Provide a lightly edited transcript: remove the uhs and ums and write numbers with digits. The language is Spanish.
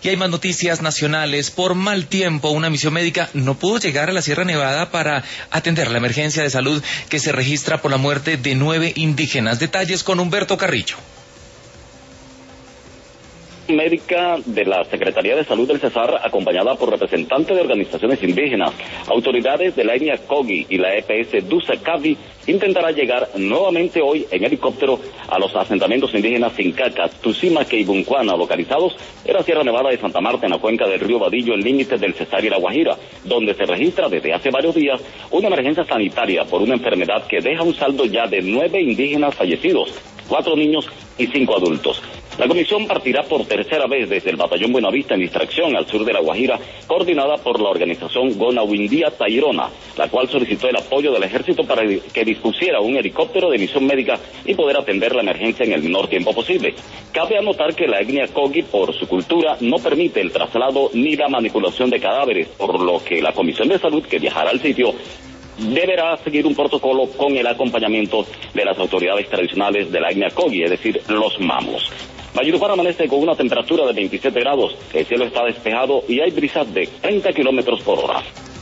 Y hay más noticias nacionales. Por mal tiempo, una misión médica no pudo llegar a la Sierra Nevada para atender la emergencia de salud que se registra por la muerte de 9 indígenas. Detalles con Humberto Carrillo. Médica de la Secretaría de Salud del Cesar, acompañada por representantes de organizaciones indígenas, autoridades de la etnia Kogi y la EPS Dusacavi, intentará llegar nuevamente hoy en helicóptero a los asentamientos indígenas Sincaca, Tusimaque y Buncuana, localizados en la Sierra Nevada de Santa Marta, en la cuenca del río Vadillo, en límites del Cesar y la Guajira, donde se registra desde hace varios días una emergencia sanitaria por una enfermedad que deja un saldo ya de 9 indígenas fallecidos, 4 niños y 5 adultos. La comisión partirá por tercera vez desde el batallón Buenavista en distracción al sur de La Guajira, coordinada por la organización Gonawindía Tairona, la cual solicitó el apoyo del ejército para que dispusiera un helicóptero de misión médica y poder atender la emergencia en el menor tiempo posible. Cabe anotar que la etnia Kogi, por su cultura, no permite el traslado ni la manipulación de cadáveres, por lo que la Comisión de Salud, que viajará al sitio, deberá seguir un protocolo con el acompañamiento de las autoridades tradicionales de la etnia Kogi, es decir, los mamos. Valledupar amanece con una temperatura de 27 grados, el cielo está despejado y hay brisas de 30 kilómetros por hora.